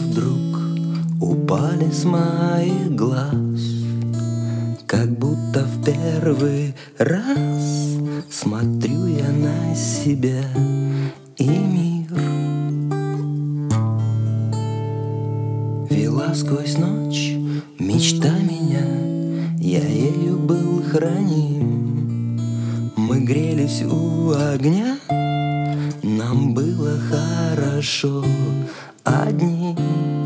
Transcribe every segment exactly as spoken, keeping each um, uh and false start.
вдруг упали с моих глаз, как будто в первый раз смотрю я на себя и мир. Вела сквозь ночь мечта меня, я ею был храним. Мы грелись у огня, нам было хорошо одни.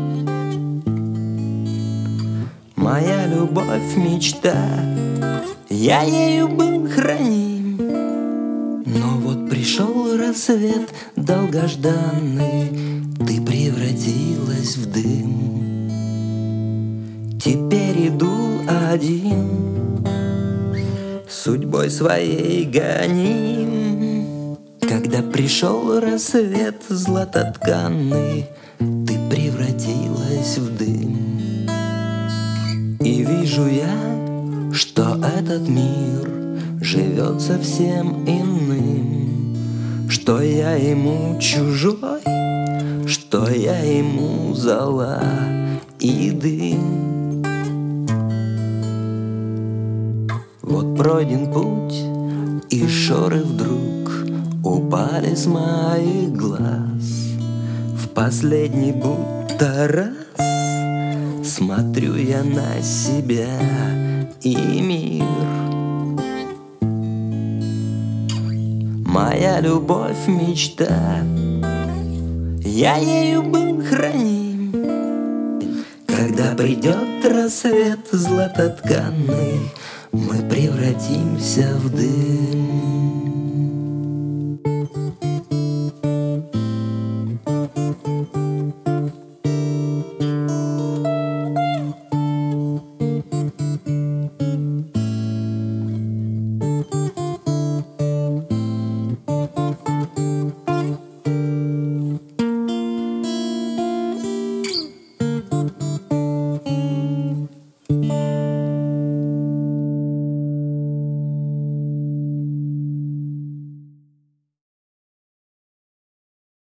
Моя любовь, мечта, я ею был храним. Но вот пришел рассвет долгожданный, ты превратилась в дым. Теперь иду один, судьбой своей гоним. Когда пришел рассвет златотканный, ты превратилась в дым. И вижу я, что этот мир живет совсем иным, что я ему чужой, что я ему зола и дым. Вот пройден путь, и шоры вдруг упали с моих глаз. В последний будто раз смотрю я на себя и мир. Моя любовь, мечта, я ею был храним. Когда придет рассвет златотканный, мы превратимся в дым.